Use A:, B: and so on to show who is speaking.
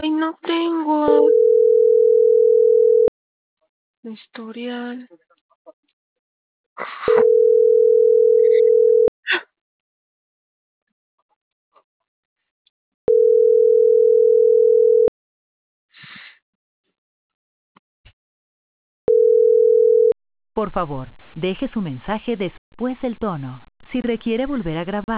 A: Ay, no tengo historial.
B: Por favor, deje su mensaje después del tono. Si requiere volver a grabar,